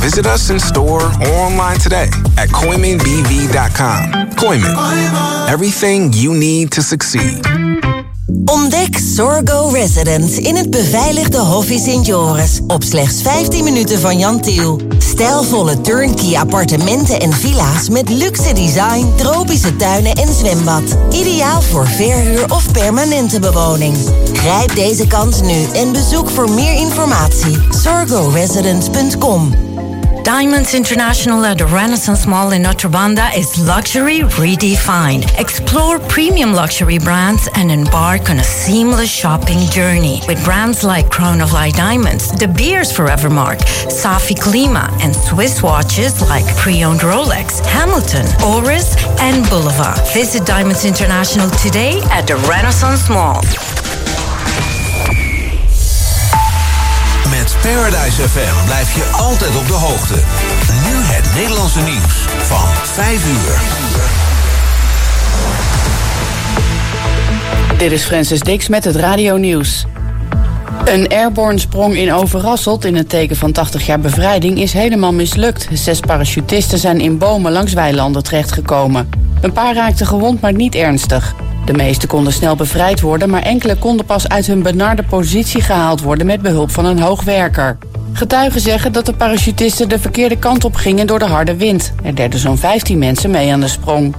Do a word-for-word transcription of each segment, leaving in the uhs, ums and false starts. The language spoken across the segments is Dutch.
Visit us in store or online today at Koyman B V dot com. Koyman, everything you need to succeed. Ontdek Sorgo Residence in het beveiligde Hoffie Sint Joris. Op slechts vijftien minuten van Jan Tiel. Stijlvolle turnkey appartementen en villa's met luxe design, tropische tuinen en zwembad. Ideaal voor verhuur of permanente bewoning. Grijp deze kans nu en bezoek voor meer informatie sorgo residence punt com. Diamonds International at the Renaissance Mall in Notre Banda is luxury redefined. Explore premium luxury brands and embark on a seamless shopping journey with brands like Crown of Light Diamonds, De Beers Forevermark, Safi Klima, and Swiss watches like pre-owned Rolex, Hamilton, Oris, and Boulevard. Visit Diamonds International today at the Renaissance Mall. Met Paradise F M blijf je altijd op de hoogte. Nu het Nederlandse nieuws van vijf uur. Dit is Francis Dix met het radionieuws. Een airborne sprong in Overasselt in het teken van tachtig jaar bevrijding is helemaal mislukt. Zes parachutisten zijn in bomen langs weilanden terechtgekomen. Een paar raakten gewond, maar niet ernstig. De meeste konden snel bevrijd worden, maar enkele konden pas uit hun benarde positie gehaald worden met behulp van een hoogwerker. Getuigen zeggen dat de parachutisten de verkeerde kant op gingen door de harde wind. Er deden zo'n vijftien mensen mee aan de sprong.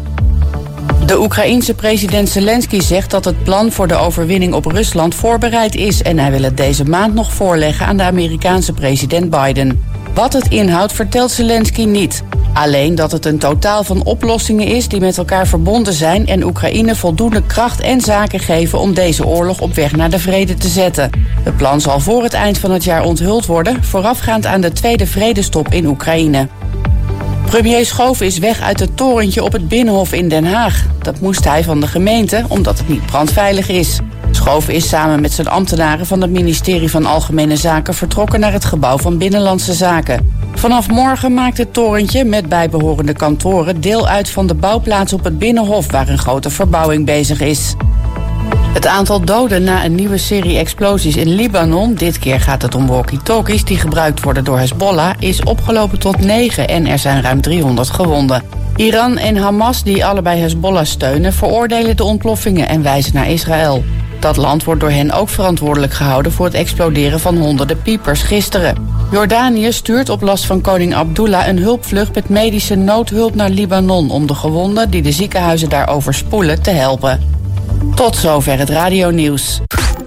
De Oekraïense president Zelensky zegt dat het plan voor de overwinning op Rusland voorbereid is en hij wil het deze maand nog voorleggen aan de Amerikaanse president Biden. Wat het inhoudt vertelt Zelensky niet. Alleen dat het een totaal van oplossingen is die met elkaar verbonden zijn en Oekraïne voldoende kracht en zaken geven om deze oorlog op weg naar de vrede te zetten. Het plan zal voor het eind van het jaar onthuld worden, voorafgaand aan de tweede vredestop in Oekraïne. Premier Schoof is weg uit het torentje op het Binnenhof in Den Haag. Dat moest hij van de gemeente, omdat het niet brandveilig is. Schoof is samen met zijn ambtenaren van het ministerie van Algemene Zaken vertrokken naar het gebouw van Binnenlandse Zaken. Vanaf morgen maakt het torentje met bijbehorende kantoren deel uit van de bouwplaats op het Binnenhof, waar een grote verbouwing bezig is. Het aantal doden na een nieuwe serie explosies in Libanon, dit keer gaat het om walkie-talkies die gebruikt worden door Hezbollah, is opgelopen tot negen en er zijn ruim driehonderd gewonden. Iran en Hamas, die allebei Hezbollah steunen, veroordelen de ontploffingen en wijzen naar Israël. Dat land wordt door hen ook verantwoordelijk gehouden voor het exploderen van honderden piepers gisteren. Jordanië stuurt op last van koning Abdullah een hulpvlucht met medische noodhulp naar Libanon om de gewonden die de ziekenhuizen daar overspoelen te helpen. Tot zover het radionieuws.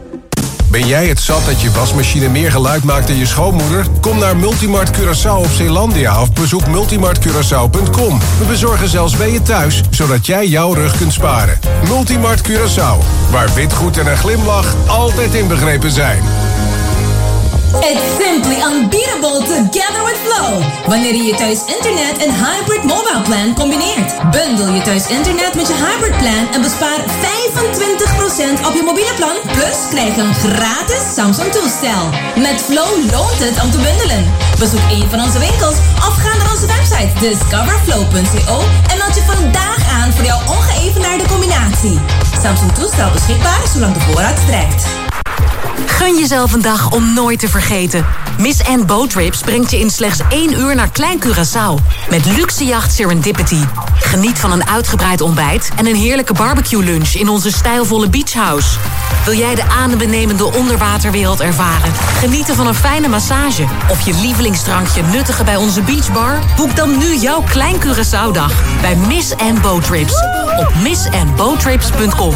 Ben jij het zat dat je wasmachine meer geluid maakt dan je schoonmoeder? Kom naar Multimart Curaçao of Zeelandia of bezoek multimart curaçao punt com. We bezorgen zelfs bij je thuis, zodat jij jouw rug kunt sparen. Multimart Curaçao, waar witgoed en een glimlach altijd inbegrepen zijn. It's simply unbeatable together with Flow. Wanneer je je thuis internet en hybrid mobile plan combineert. Bundel je thuis internet met je hybrid plan en bespaar vijfentwintig procent op je mobiele plan. Plus krijg je een gratis Samsung toestel. Met Flow loont het om te bundelen. Bezoek een van onze winkels of ga naar onze website discover flow punt co en meld je vandaag aan voor jouw ongeëvenaarde combinatie. Samsung toestel beschikbaar zolang de voorraad strekt. Gun jezelf een dag om nooit te vergeten. Miss Anne Boat Trips brengt je in slechts één uur naar Klein Curaçao. Met luxe jacht Serendipity. Geniet van een uitgebreid ontbijt en een heerlijke barbecue lunch in onze stijlvolle beachhouse. Wil jij de adembenemende onderwaterwereld ervaren? Genieten van een fijne massage? Of je lievelingsdrankje nuttigen bij onze beachbar? Boek dan nu jouw Klein Curaçao dag bij Miss Anne Boat Trips. Op miss anne boat trips punt com.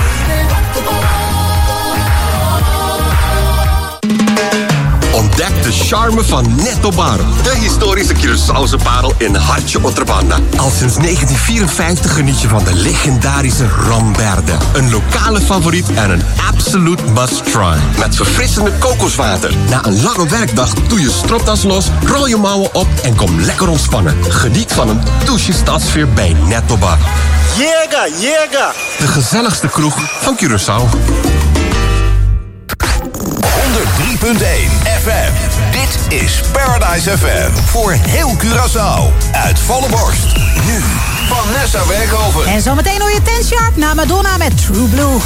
Ontdek de charme van Netto Bar. De historische Curaçaose parel in Hartje Otrabanda. Al sinds negentien vierenvijftig geniet je van de legendarische Romberde. Een lokale favoriet en een absolute must-try. Met verfrissende kokoswater. Na een lange werkdag doe je stropdas los, rol je mouwen op en kom lekker ontspannen. Geniet van een douche stadsfeer bij Netto Bar. Jega, jega! De gezelligste kroeg van Curaçao. honderd drie punt één F M. Dit is Paradise F M. Voor heel Curaçao. Uit volle borst. Nu Vanessa Werkhoven. En zometeen hoor je Ten Sharp na Madonna met True Blue.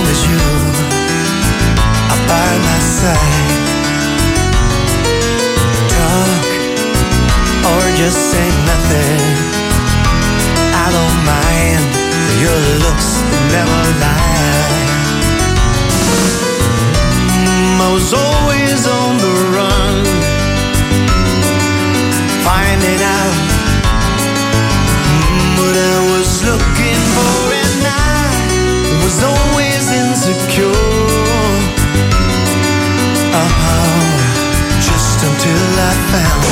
as you are by my side. Talk or just say nothing, I don't mind. Your looks never lie. I was always on the run, finding out what I was looking for, and I was always insecure. Oh, just until I found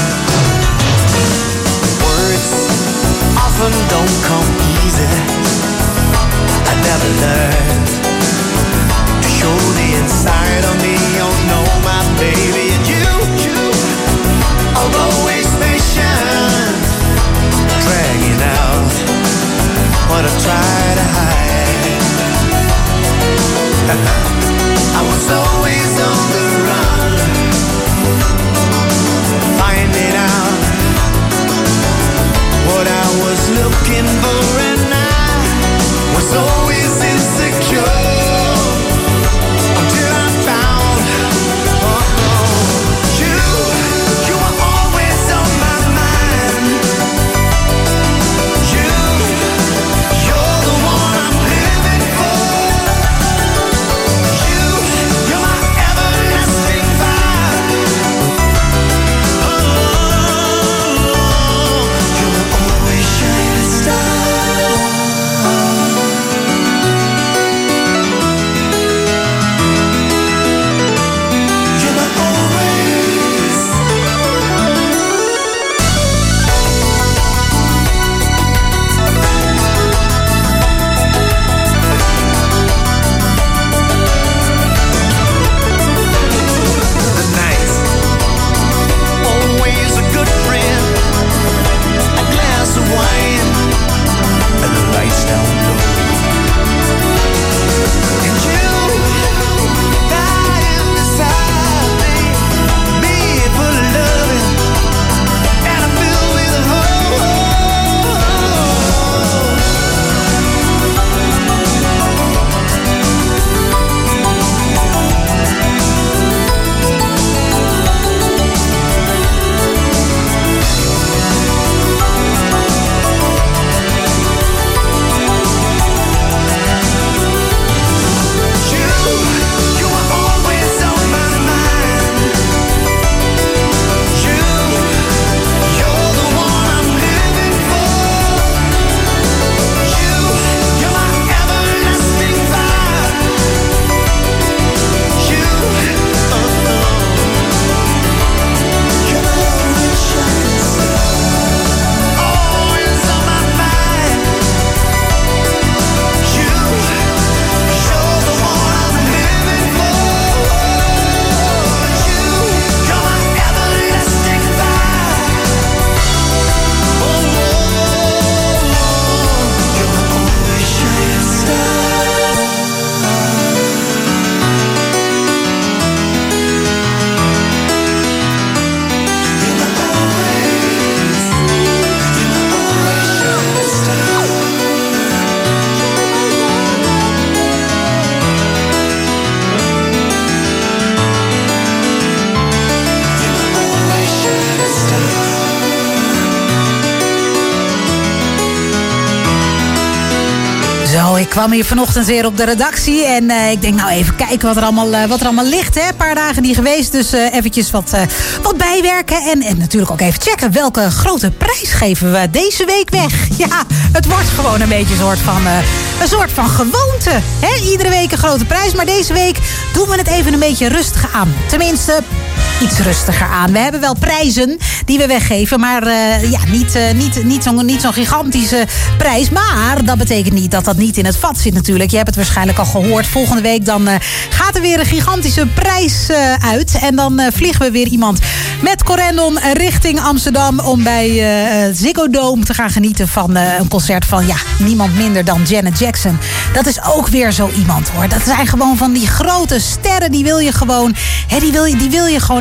words often don't come easy. I never learned to show the inside of me. Oh no, my baby, and you, you are always patient, dragging out what I try to hide. I was always on the run, finding out what I was looking for, and I was always insecure until I found oh, oh, you. You were always on my mind. You, you're the one I'm living for. You, you're my everlasting fire. Oh, you were always shining star. Ik kwam hier vanochtend weer op de redactie en uh, ik denk nou even kijken wat er allemaal, uh, wat er allemaal ligt. Een paar dagen niet geweest, dus uh, eventjes wat, uh, wat bijwerken. En, en natuurlijk ook even checken welke grote prijs geven we deze week weg. Ja, het wordt gewoon een beetje een soort van, uh, een soort van gewoonte. Hè? Iedere week een grote prijs, maar deze week doen we het even een beetje rustig aan. Tenminste, iets rustiger aan. We hebben wel prijzen die we weggeven, maar uh, ja, niet, uh, niet, niet zo'n niet zo'n gigantische prijs. Maar dat betekent niet dat dat niet in het vat zit natuurlijk. Je hebt het waarschijnlijk al gehoord. Volgende week dan uh, gaat er weer een gigantische prijs uh, uit. En dan uh, vliegen we weer iemand met Corendon richting Amsterdam om bij uh, Ziggo Dome te gaan genieten van uh, een concert van ja, niemand minder dan Janet Jackson. Dat is ook weer zo iemand hoor. Dat zijn gewoon van die grote sterren, die wil je gewoon, hè, die wil je, die wil je gewoon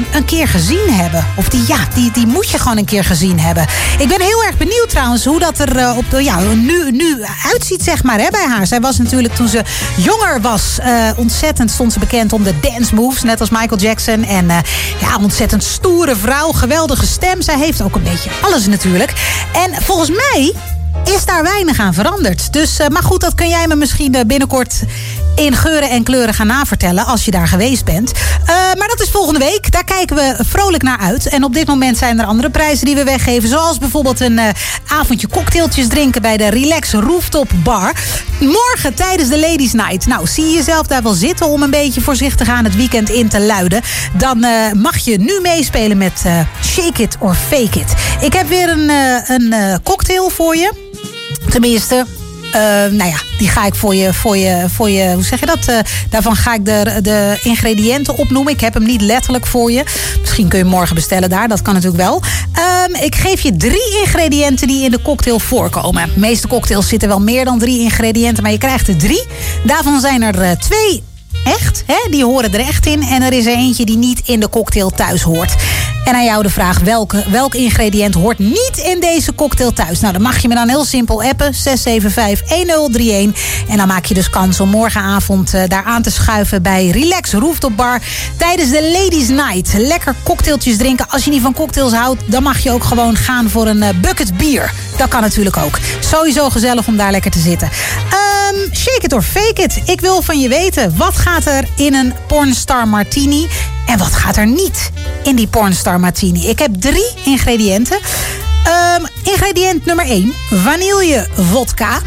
een keer gezien hebben. Of die, ja, die, die moet je gewoon een keer gezien hebben. Ik ben heel erg benieuwd trouwens hoe dat er uh, op de, ja, nu, nu uitziet, zeg maar, hè, bij haar. Zij was natuurlijk toen ze jonger was uh, ontzettend stond ze bekend om de dance moves, net als Michael Jackson. En uh, ja, ontzettend stoere vrouw, geweldige stem. Zij heeft ook een beetje alles natuurlijk. En volgens mij is daar weinig aan veranderd. Dus, uh, maar goed, dat kun jij me misschien uh, binnenkort in geuren en kleuren gaan navertellen als je daar geweest bent. Uh, maar dat is volgende week. Daar kijken we vrolijk naar uit. En op dit moment zijn er andere prijzen die we weggeven. Zoals bijvoorbeeld een uh, avondje cocktailtjes drinken bij de Relax Rooftop Bar. Morgen tijdens de Ladies Night. Nou, zie je jezelf daar wel zitten om een beetje voorzichtig aan het weekend in te luiden. Dan uh, mag je nu meespelen met uh, Shake It or Fake It. Ik heb weer een, uh, een uh, cocktail voor je. Tenminste, uh, nou ja, die ga ik voor je, voor je, voor je, hoe zeg je dat? Uh, daarvan ga ik de, de ingrediënten opnoemen. Ik heb hem niet letterlijk voor je. Misschien kun je hem morgen bestellen daar, dat kan natuurlijk wel. Um, ik geef je drie ingrediënten die in de cocktail voorkomen. De meeste cocktails zitten wel meer dan drie ingrediënten, maar je krijgt er drie. Daarvan zijn er uh, twee echt, hè? Die horen er echt in. En er is er eentje die niet in de cocktail thuis hoort. En aan jou de vraag, welke, welk ingrediënt hoort niet in deze cocktail thuis? Nou, dan mag je me dan heel simpel appen. zes zeven vijf een nul drie een. En dan maak je dus kans om morgenavond uh, daar aan te schuiven bij Relax Rooftop Bar tijdens de Ladies Night. Lekker cocktailtjes drinken. Als je niet van cocktails houdt, dan mag je ook gewoon gaan voor een uh, bucket bier. Dat kan natuurlijk ook. Sowieso gezellig om daar lekker te zitten. Um, shake it or fake it. Ik wil van je weten, wat gaat er in een pornstar martini? En wat gaat er niet in die pornstar martini? Ik heb drie ingrediënten. Um, ingrediënt nummer één, vanille vodka.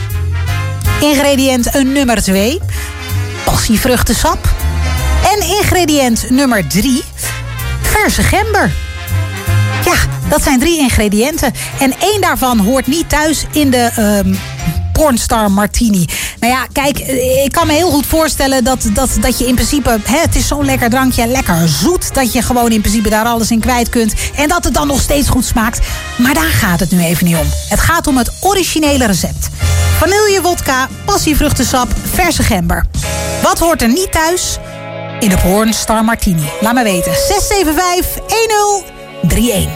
Ingrediënt nummer twee, passievruchtensap. En ingrediënt nummer drie, verse gember. Ja, dat zijn drie ingrediënten. En één daarvan hoort niet thuis in de um, pornstar martini. Nou ja, kijk, ik kan me heel goed voorstellen dat, dat, dat je in principe, hè, het is zo'n lekker drankje, lekker zoet, dat je gewoon in principe daar alles in kwijt kunt. En dat het dan nog steeds goed smaakt. Maar daar gaat het nu even niet om. Het gaat om het originele recept. Vanille vodka, passievruchtensap, verse gember. Wat hoort er niet thuis in de pornstar martini? Laat me weten. zes zeven vijf een nul drie een.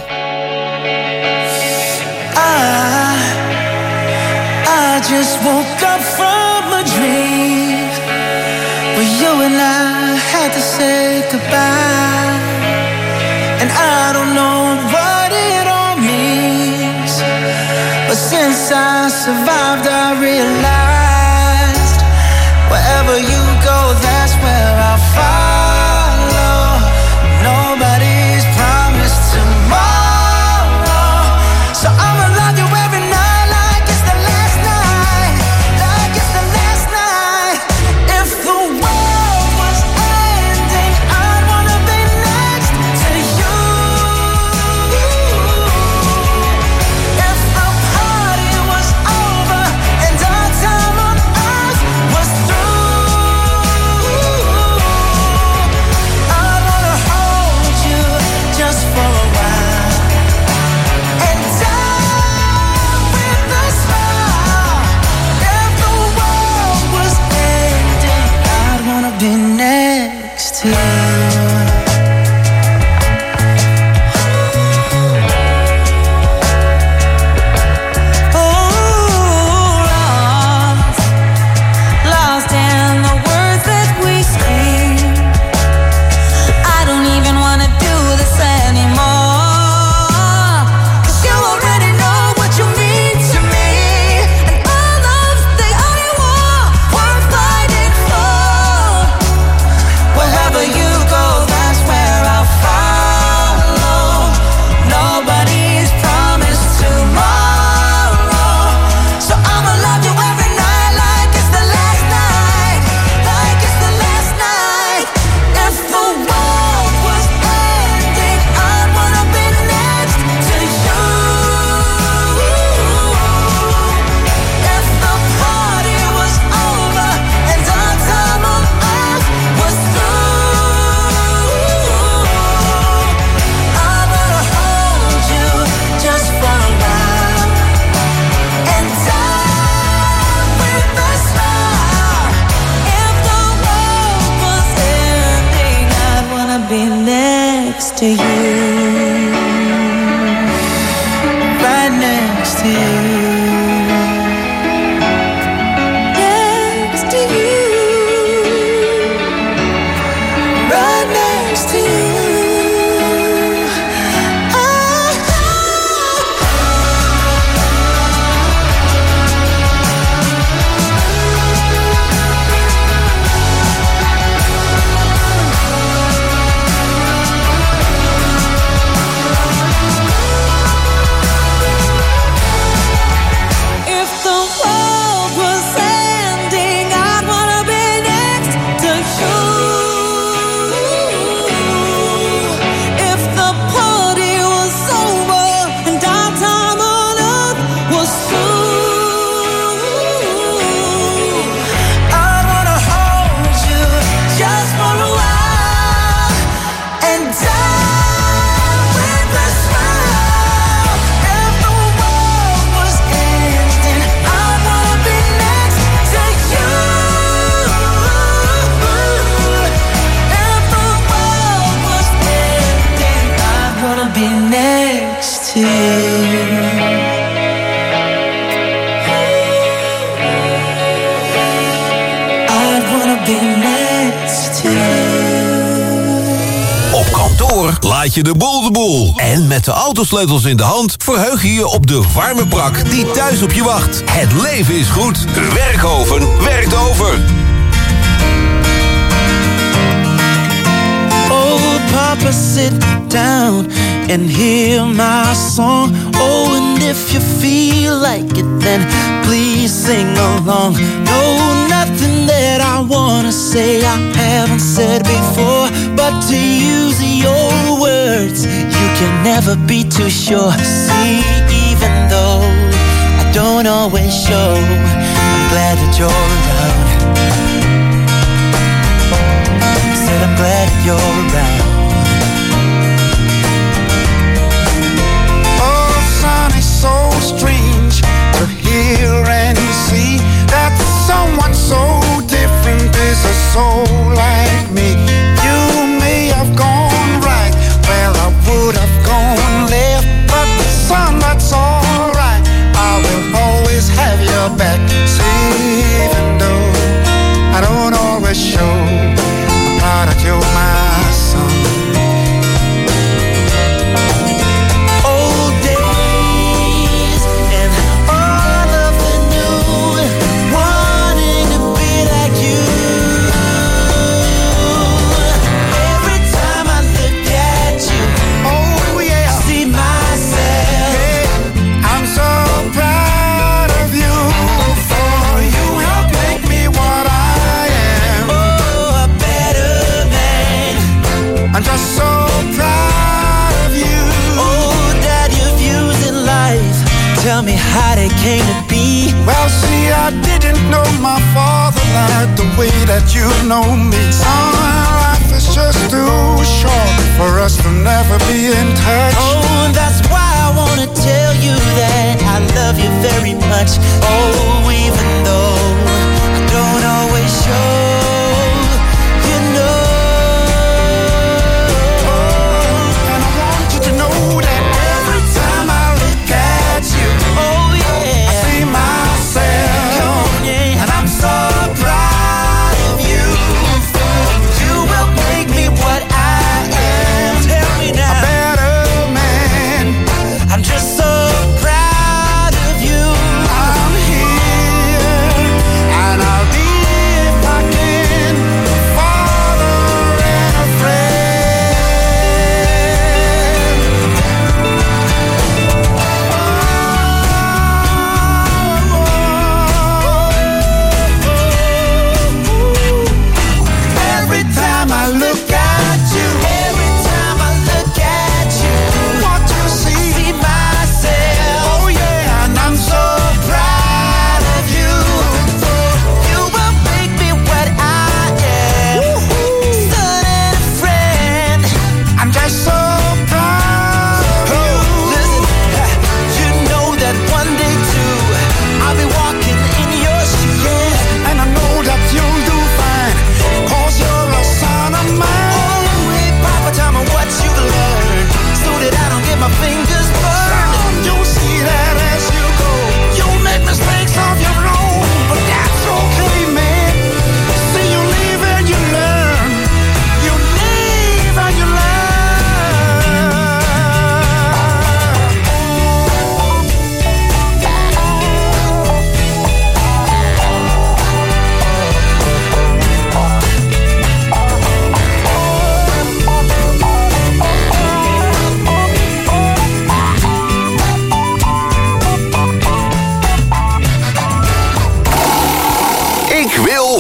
I, I just woke up from a dream where you and I had to say goodbye. And I don't know what it all means, but since I survived I realized wherever you go, that's where I'll follow. Nobody's promised tomorrow, so I'ma love you every night like it's the last night, like it's the last night. If the world was ending, I'd wanna be next to you. If the party was over and our time on earth was through, I'd wanna hold you just for a while and die with a smile. If the world was ending, I'd wanna be next to you. Lost in the words that we scream. I don't even wanna do this anymore, 'cause you already know what you mean to me, and all love's the only war worth fighting for. Wherever you go, next to you, right next to you. Laat je de boel de boel. En met de autosleutels in de hand verheug je je op de warme brak die thuis op je wacht. Het leven is goed. Werkhoven werkt over. Oh, Papa, sit down and hear my song. Oh, and if you feel like it, then please sing along. No, nothing that I wanna say I haven't said before, but to use your words, you can never be too sure. See, even though I don't always show, I'm glad that you're around. Said I'm glad that you're around. Oh, son, it's so strange to hear and see that someone so different is a soul like me. You may have gone right where I would have gone left, but son, that's alright. I will always have your back. See, even though I don't always show, I'm proud that you're my son. Old days and all of the new, wanting to be like you. Every time I look at you, oh yeah, I see myself. Hey, I'm so proud of you, for you help make me what I am. Oh, a better man. I'm just so proud of you. Oh, Dad, your views in life, tell me how they came to be. Well, see, I didn't know my father like the way that you know me. Son, life is just too short for us to never be in touch. Oh, that's why I wanna tell you that I love you very much. Oh, even though I don't always show, you know. And I want you to know that every time I look at you, oh yeah, I see myself. And I'm so proud of you. You will make me what I am. Tell me now, a better man. I'm just so proud of you. I'm here, and I'll be if I can.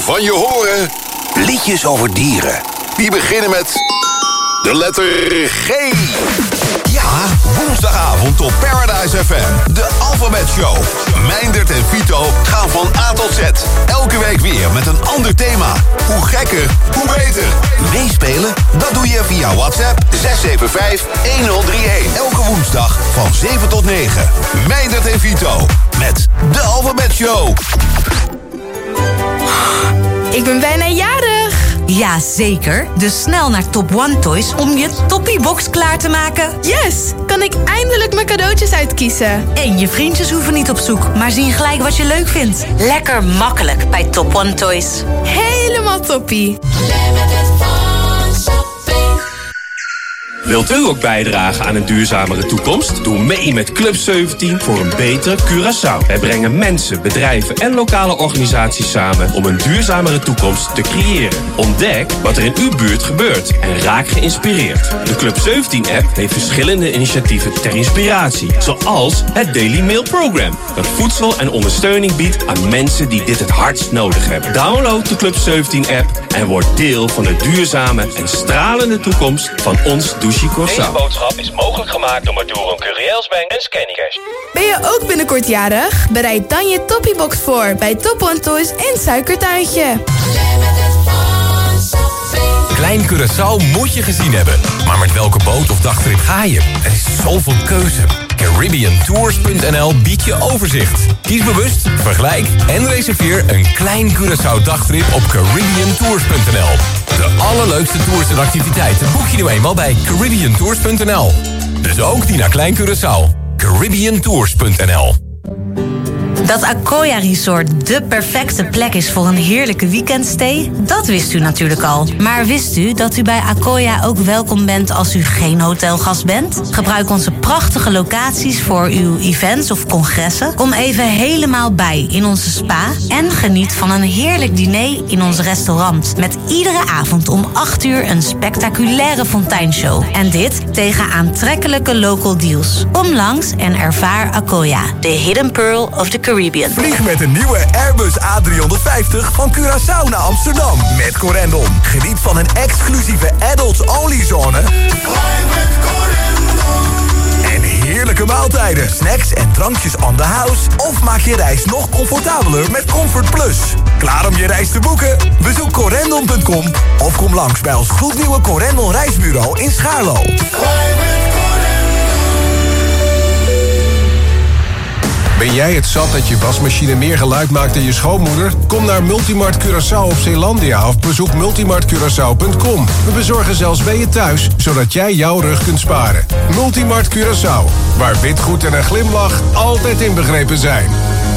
van je horen. Liedjes over dieren. Die beginnen met de letter G. Ja, woensdagavond op Paradise F M. De Alphabet Show. Meindert en Vito gaan van A tot Z. Elke week weer met een ander thema. Hoe gekker, hoe beter. Meespelen? Dat doe je via WhatsApp zes zeven vijf een nul drie een. Elke woensdag van zeven tot negen. Meindert en Vito met de Alphabet Show. Ik ben bijna jarig. Ja, zeker. Dus snel naar Top One Toys om je toppie-box klaar te maken. Yes! Kan ik eindelijk mijn cadeautjes uitkiezen. En je vriendjes hoeven niet op zoek, maar zien gelijk wat je leuk vindt. Lekker makkelijk bij Top One Toys. Helemaal toppie. Wilt u ook bijdragen aan een duurzamere toekomst? Doe mee met Club zeventien voor een betere Curaçao. Wij brengen mensen, bedrijven en lokale organisaties samen om een duurzamere toekomst te creëren. Ontdek wat er in uw buurt gebeurt en raak geïnspireerd. De Club zeventien-app heeft verschillende initiatieven ter inspiratie. Zoals het Daily Mail Program, dat voedsel en ondersteuning biedt aan mensen die dit het hardst nodig hebben. Download de Club zeventien-app en word deel van de duurzame en stralende toekomst van ons douche. Deze boodschap is mogelijk gemaakt door Maduro Curiels Bank en Scannycash. Ben je ook binnenkort jarig? Bereid dan je Toppiebox voor bij Top One Toys in Suikertuintje. Klein Curaçao moet je gezien hebben. Maar met welke boot of dagtrip ga je? Er is zoveel keuze. Caribbean Tours punt n l biedt je overzicht. Kies bewust, vergelijk en reserveer een Klein Curaçao dagtrip op Caribbean Tours punt n l. De allerleukste tours en activiteiten boek je nu eenmaal bij Caribbean Tours punt n l. Dus ook die naar Klein Curaçao. Caribbean Tours punt n l. Dat Akoya Resort dé perfecte plek is voor een heerlijke weekendstay, dat wist u natuurlijk al. Maar wist u dat u bij Akoya ook welkom bent als u geen hotelgast bent? Gebruik onze prachtige locaties voor uw events of congressen. Kom even helemaal bij in onze spa en geniet van een heerlijk diner in ons restaurant. Met iedere avond om acht uur een spectaculaire fonteinshow. En dit tegen aantrekkelijke local deals. Kom langs en ervaar Akoya, de hidden pearl of the Caribbean. Vlieg met een nieuwe Airbus A driehonderdvijftig van Curaçao naar Amsterdam. Met Corendon. Geniet van een exclusieve adults-only zone. En heerlijke maaltijden, snacks en drankjes on the house. Of maak je reis nog comfortabeler met Comfort Plus. Klaar om je reis te boeken? Bezoek corendon punt com of kom langs bij ons gloednieuwe Corendon reisbureau in Schaarlo. Ben jij het zat dat je wasmachine meer geluid maakt dan je schoonmoeder? Kom naar Multimart Curaçao op Zeelandia of bezoek multimart curaçao punt com. We bezorgen zelfs bij je thuis, zodat jij jouw rug kunt sparen. Multimart Curaçao, waar witgoed en een glimlach altijd inbegrepen zijn.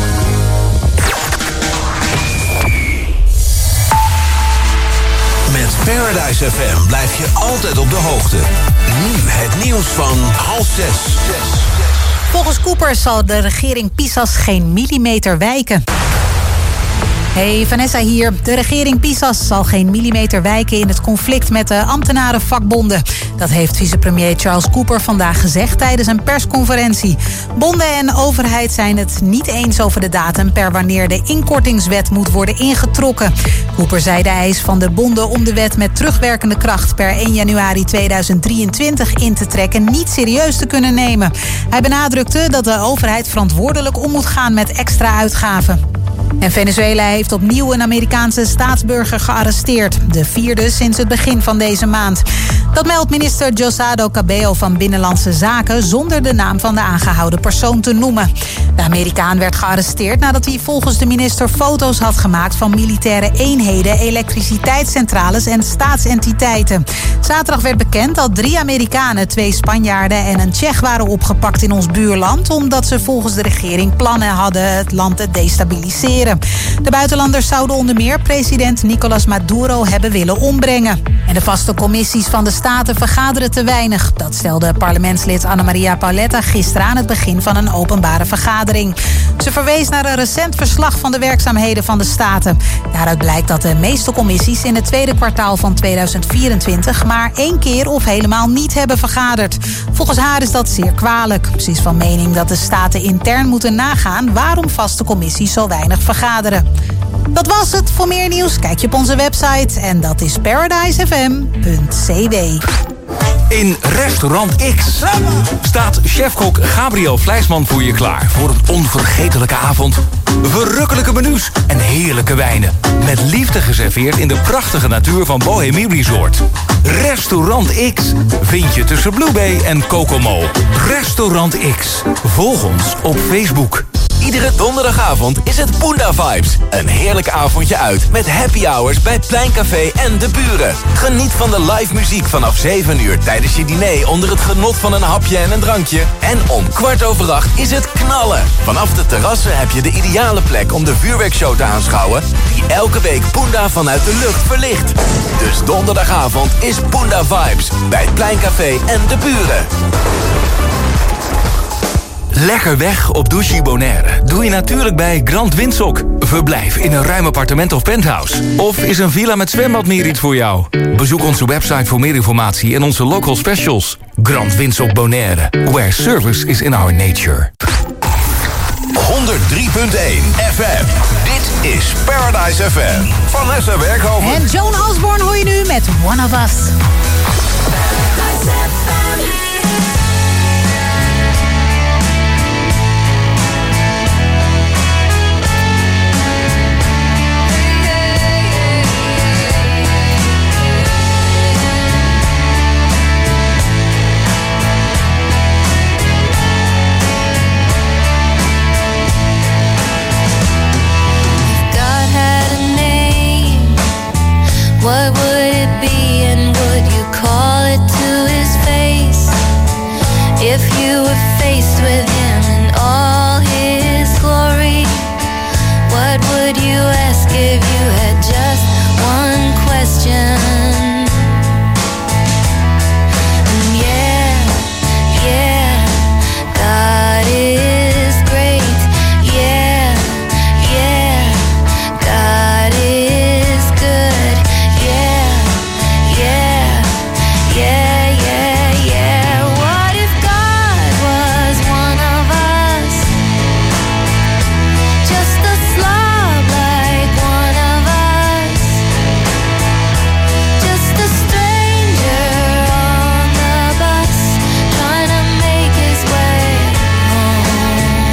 Met Paradise F M blijf je altijd op de hoogte. Nu het nieuws van half zes. Volgens Cooper zal de regering Pisas geen millimeter wijken. Hey, Vanessa hier. De regering Pisas zal geen millimeter wijken in het conflict met de ambtenarenvakbonden. Dat heeft vicepremier Charles Cooper vandaag gezegd tijdens een persconferentie. Bonden en overheid zijn het niet eens over de datum per wanneer de inkortingswet moet worden ingetrokken. Cooper zei de eis van de bonden om de wet met terugwerkende kracht per één januari tweeduizend drieëntwintig in te trekken niet serieus te kunnen nemen. Hij benadrukte dat de overheid verantwoordelijk om moet gaan met extra uitgaven. En Venezuela heeft opnieuw een Amerikaanse staatsburger gearresteerd. De vierde sinds het begin van deze maand. Dat meldt minister Diosdado Cabello van Binnenlandse Zaken zonder de naam van de aangehouden persoon te noemen. De Amerikaan werd gearresteerd nadat hij volgens de minister foto's had gemaakt van militaire eenheden, elektriciteitscentrales en staatsentiteiten. Zaterdag werd bekend dat drie Amerikanen, twee Spanjaarden en een Tsjech waren opgepakt in ons buurland, omdat ze volgens de regering plannen hadden het land te destabiliseren. De buitenlanders zouden onder meer president Nicolás Maduro hebben willen ombrengen. En de vaste commissies van de Staten vergaderen te weinig. Dat stelde parlementslid Ana Maria Pauletta gisteren aan het begin van een openbare vergadering. Ze verwees naar een recent verslag van de werkzaamheden van de Staten. Daaruit blijkt dat de meeste commissies in het tweede kwartaal van tweeduizend vierentwintig maar één keer of helemaal niet hebben vergaderd. Volgens haar is dat zeer kwalijk. Ze is van mening dat de Staten intern moeten nagaan waarom vaste commissies zo weinig vergaderen. Dat was het. Voor meer nieuws kijk je op onze website. En dat is paradise f m punt c w. In Restaurant X staat chefkok Gabriel Vlijsman voor je klaar... voor een onvergetelijke avond. Verrukkelijke menus en heerlijke wijnen. Met liefde geserveerd in de prachtige natuur van Bohemie Resort. Restaurant X vind je tussen Blue Bay en Kokomo. Restaurant X. Volg ons op Facebook. Iedere donderdagavond is het Poenda Vibes. Een heerlijk avondje uit met happy hours bij Pleincafé en De Buren. Geniet van de live muziek vanaf zeven uur tijdens je diner... onder het genot van een hapje en een drankje. En om kwart over acht is het knallen. Vanaf de terrassen heb je de ideale plek om de vuurwerkshow te aanschouwen... die elke week Poenda vanuit de lucht verlicht. Dus donderdagavond is Poenda Vibes bij Pleincafé en De Buren. Lekker weg op Douchy Bonaire doe je natuurlijk bij Grand Windsock. Verblijf in een ruim appartement of penthouse. Of is een villa met zwembad meer iets voor jou? Bezoek onze website voor meer informatie en onze local specials. Grand Windsock Bonaire, where service is in our nature. honderd drie punt één F M. Dit is Paradise F M. Vanessa Werkhoven. En Joan Osborne hoor je nu met One of Us. What would it be and would you call it to his face? If you were faced with him in all his glory, what would you ask if you had just one question? And yeah, yeah, God is great. Yeah, yeah, God is good. Yeah, yeah, yeah, yeah. What if God was one of us? Just a slob like one of us. Just a stranger on the bus, trying to make his way home.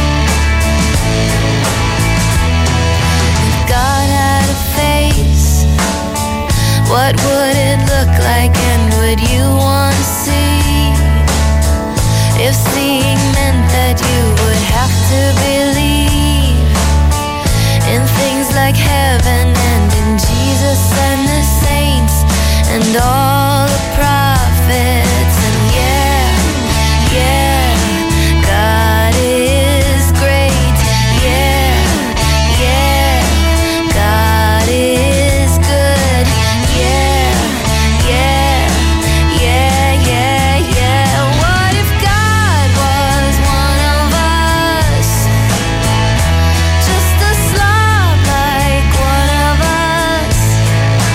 If God had a face, what would it look like and would you want to see? If seeing meant that you would have to believe in things like heaven and in Jesus and the saints and all the prophets. And yeah, yeah, God is great. Yeah, yeah, God is good. Yeah, yeah, yeah, yeah, yeah. What if God was one of us? Just a slob like one of us.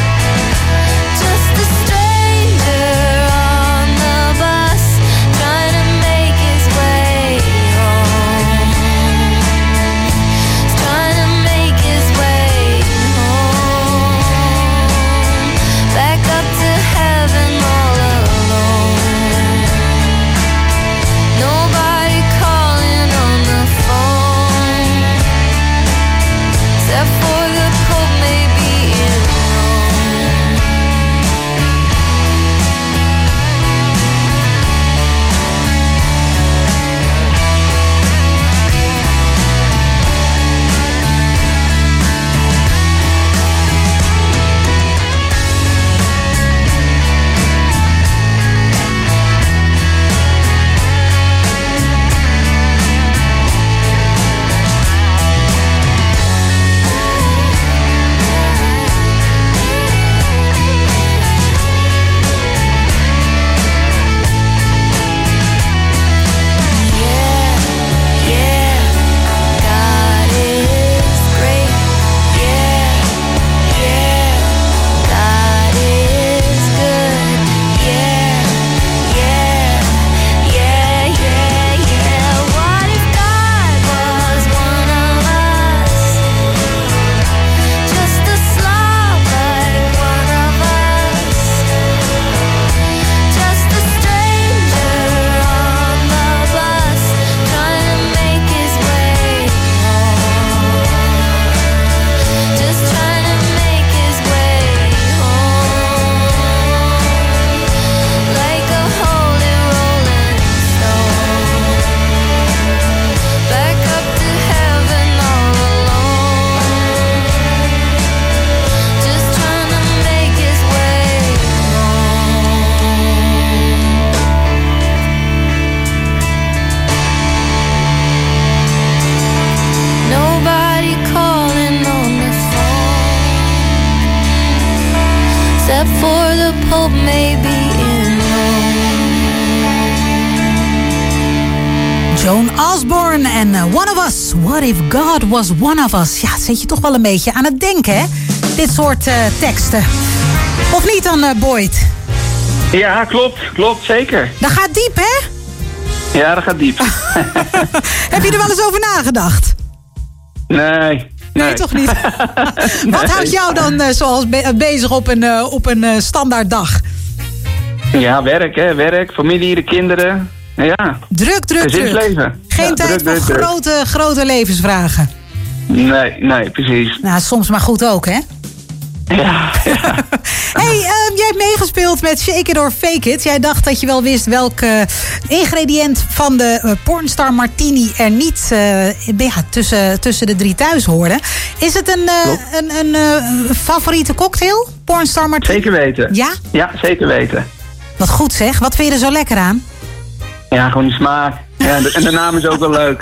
except for the Pope maybe in Joan Osborne en uh, One of Us. What if God was one of us? Ja, zet je toch wel een beetje aan het denken, hè? Dit soort uh, teksten. Of niet dan, uh, Boyd? Ja, klopt. Klopt, zeker. Dat gaat diep, hè? Ja, dat gaat diep. Heb je er wel eens over nagedacht? Nee. Nee, nee toch niet? Wat nee. houdt jou dan uh, zoals be- bezig op een, uh, op een uh, standaard dag? Ja, werk, hè. Werk, familie, de kinderen. Ja. Druk, druk, Gezinsleven. druk. Geen ja, tijd druk, voor druk, grote, druk. grote levensvragen. Nee, nee, precies. Nou, soms maar goed ook, hè? Ja, ja. Hey, um, jij hebt meegespeeld met Shake It or Fake It. Jij dacht dat je wel wist welk uh, ingrediënt van de uh, Pornstar Martini er niet uh, ja, tussen, tussen de drie thuis hoorde. Is het een, uh, een, een uh, favoriete cocktail, Pornstar Martini? Zeker weten. Ja? Ja, zeker weten. Wat goed zeg. Wat vind je er zo lekker aan? Ja, gewoon die smaak. Ja, en de naam is ook wel leuk.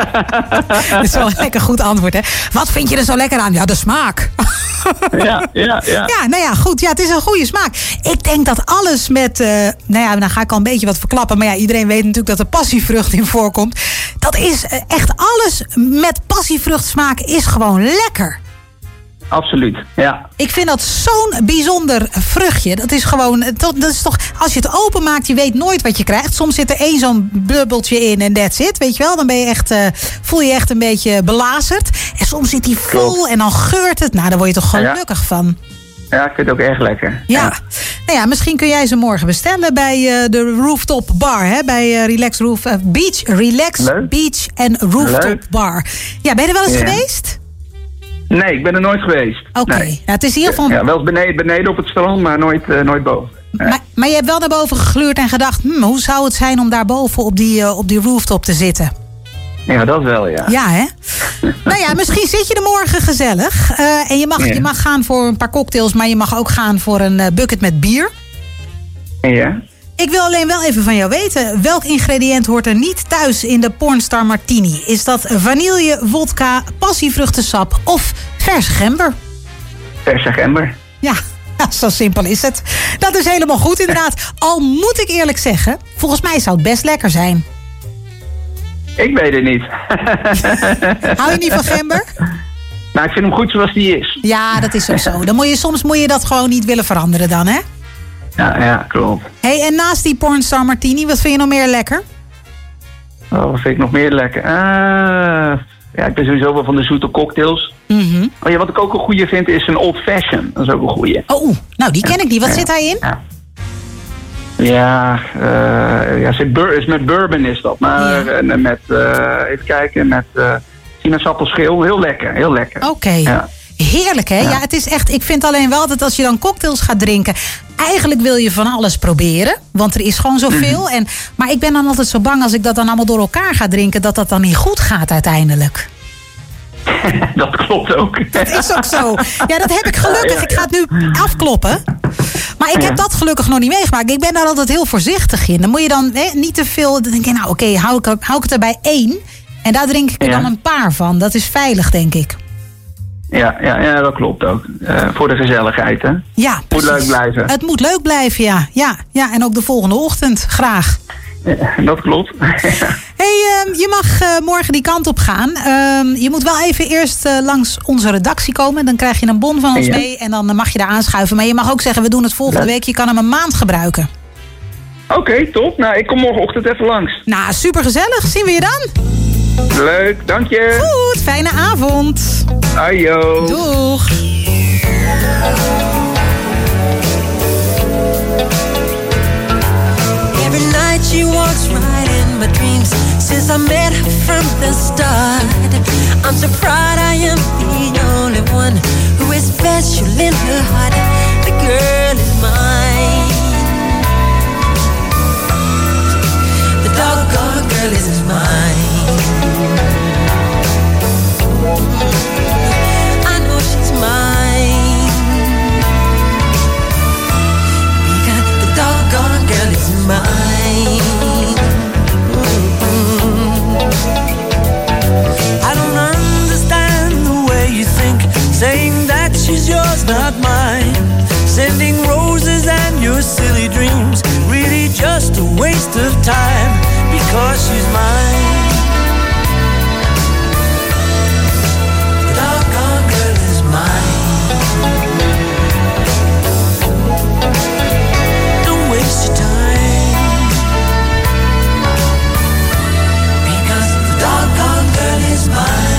Dat is wel een lekker goed antwoord, hè? Wat vind je er zo lekker aan? Ja, de smaak. Ja, ja, ja. Ja, nou ja, goed. Ja, het is een goede smaak. Ik denk dat alles met... Uh, nou ja, dan ga ik al een beetje wat verklappen. Maar ja, iedereen weet natuurlijk dat er passievrucht in voorkomt. Dat is uh, echt alles met passievruchtsmaak is gewoon lekker. Absoluut, ja. Ik vind dat zo'n bijzonder vruchtje. Dat is gewoon, dat is toch, als je het openmaakt, je weet nooit wat je krijgt. Soms zit er één zo'n bubbeltje in en that's it, weet je wel. Dan ben je echt, uh, voel je je echt een beetje belazerd. En soms zit die vol Klopt. En dan geurt het. Nou, daar word je toch gelukkig ja. van. Ja, ik vind het ook erg lekker. Ja. ja. Nou ja, misschien kun jij ze morgen bestellen bij uh, de Rooftop Bar. Hè? Bij uh, Relax Roof, uh, Beach, Relax Leuk. Beach en Rooftop Leuk. Bar. Ja, ben je er wel eens ja. geweest? Nee, ik ben er nooit geweest. Oké, okay. nee. nou, het is hier van... Ja, wel eens beneden, beneden op het strand, maar nooit, uh, nooit boven. Nee. Maar, maar je hebt wel naar boven gegluurd en gedacht... Hm, hoe zou het zijn om daarboven op die, uh, op die rooftop te zitten? Ja, dat wel, ja. Ja, hè? Nou ja, misschien zit je er morgen gezellig. Uh, en je mag, ja. je mag gaan voor een paar cocktails... maar je mag ook gaan voor een uh, bucket met bier. Ja. Ik wil alleen wel even van jou weten... welk ingrediënt hoort er niet thuis in de Pornstar Martini? Is dat vanille, wodka, passievruchtensap of verse gember? Verse gember. Ja, zo simpel is het. Dat is helemaal goed inderdaad. Al moet ik eerlijk zeggen... volgens mij zou het best lekker zijn. Ik weet het niet. Hou je niet van gember? Nou, ik vind hem goed zoals die is. Ja, dat is ook zo. Dan moet je, soms moet je dat gewoon niet willen veranderen dan, hè? Ja, ja, klopt. Hey, en naast die Pornstar Martini, wat vind je nog meer lekker? Oh, wat vind ik nog meer lekker? Uh, ja, ik ben sowieso wel van de zoete cocktails. Mm-hmm. Oh ja, wat ik ook een goeie vind is een Old Fashion. Dat is ook een goeie. Oh, nou die ken ja. ik niet. Wat ja. zit daarin? Ja, ja, uh, ja is met bourbon is dat. Maar ja. uh, met, uh, even kijken, met uh, sinaasappelschil. Heel lekker, heel lekker. Oké. Okay. Ja. Heerlijk, hè? Ja. ja, het is echt... Ik vind alleen wel dat als je dan cocktails gaat drinken... eigenlijk wil je van alles proberen. Want er is gewoon zoveel. Mm. En, maar ik ben dan altijd zo bang als ik dat dan allemaal door elkaar ga drinken... dat dat dan niet goed gaat uiteindelijk. Dat klopt ook. Dat is ook zo. Ja, dat heb ik gelukkig. Ja, ja, ja. Ik ga het nu afkloppen. Maar ik heb dat gelukkig nog niet meegemaakt. Ik ben daar altijd heel voorzichtig in. Dan moet je dan hè, niet te veel... Dan denk je, nou oké, okay, hou, hou ik het er bij één. En daar drink ik er ja. dan een paar van. Dat is veilig, denk ik. Ja, ja, ja, dat klopt ook. Uh, voor de gezelligheid, hè? Ja, het moet leuk blijven. Het moet leuk blijven, ja. ja. Ja, en ook de volgende ochtend, graag. Ja, dat klopt. Hey, uh, je mag uh, morgen die kant op gaan. Uh, je moet wel even eerst uh, langs onze redactie komen. Dan krijg je een bon van ons ja. mee en dan uh, mag je daar aanschuiven. Maar je mag ook zeggen, we doen het volgende ja. week. Je kan hem een maand gebruiken. Oké, okay, top. Nou, ik kom morgenochtend even langs. Nou, supergezellig. Zien we je dan? Leuk, dank je. Goed, fijne avond. Ajo. Doeg. Every night she walks right in my dreams. Since I met her from the start, I'm so proud I am the only one who is special in her heart. The girl is mine. The doggone girl is mine. I know she's mine because the doggone girl is mine. Mm-hmm. I don't understand the way you think, saying that she's yours, not mine. just a waste of time because she's mine. The doggone girl is mine. Don't waste your time because the doggone girl is mine.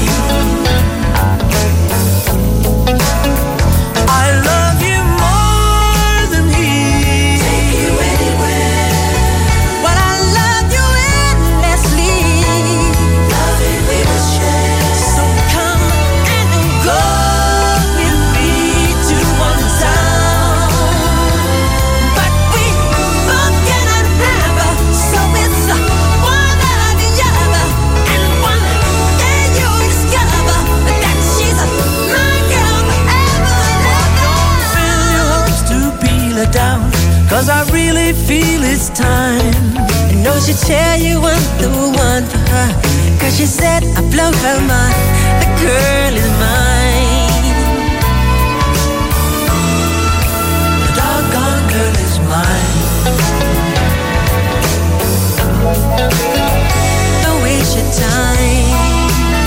I love you more than he. Take you anywhere. But I love you endlessly. Loving we will share. So come and go with me to one town. But we both cannot have her, so it's uh, one or the other. And one day you'll discover that she's uh, my girl forever and Don't fill your hopes to peel her down, 'cause I really feel it's time. I know she'll tell you I'm the one for her, 'cause she said I blow her mind. The girl is mine. The doggone girl is mine. Don't waste your time,